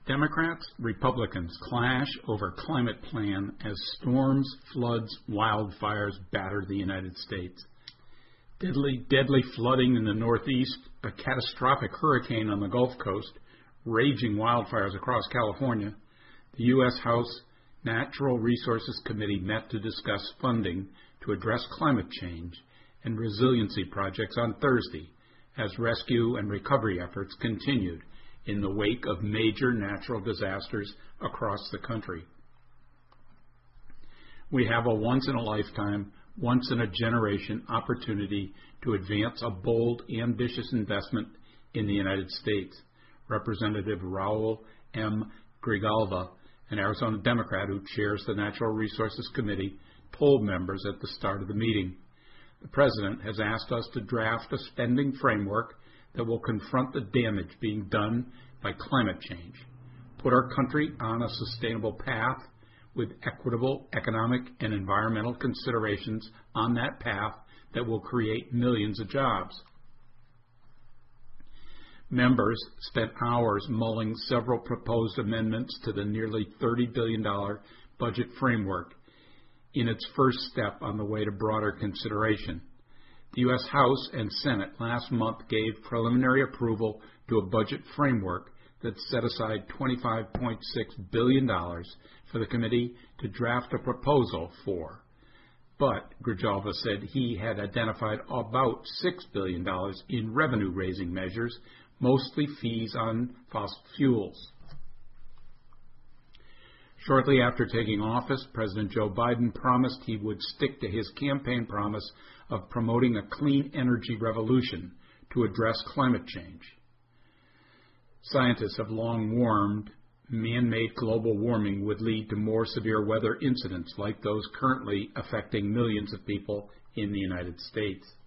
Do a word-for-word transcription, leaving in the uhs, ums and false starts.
Democrats, Republicans clash over climate plan as storms, floods, wildfires batter the United States. Deadly, deadly flooding in the Northeast, a catastrophic hurricane on the Gulf Coast, raging wildfires across California. The U S House Natural Resources Committee met to discuss funding to address climate change and resiliency projects on Thursday as rescue and recovery efforts continued in the wake of major natural disasters across the country. We have a once-in-a-lifetime, once-in-a-generation opportunity to advance a bold, ambitious investment in the United States. Representative Raul M. Grijalva, an Arizona Democrat who chairs the Natural Resources Committee, told members at the start of the meeting. The President has asked us to draft a spending framework that will confront the damage being done by climate change, put our country on a sustainable path with equitable economic and environmental considerations on that path that will create millions of jobs. Members spent hours mulling several proposed amendments to the nearly thirty billion dollars budget framework in its first step on the way to broader consideration. The U S House and Senate last month gave preliminary approval to a budget framework that set aside twenty-five point six billion dollars for the committee to draft a proposal for. But Grijalva said he had identified about six billion dollars in revenue-raising measures, mostly fees on fossil fuels. Shortly after taking office, President Joe Biden promised he would stick to his campaign promise of promoting a clean energy revolution to address climate change. Scientists have long warned man-made global warming would lead to more severe weather incidents like those currently affecting millions of people in the United States.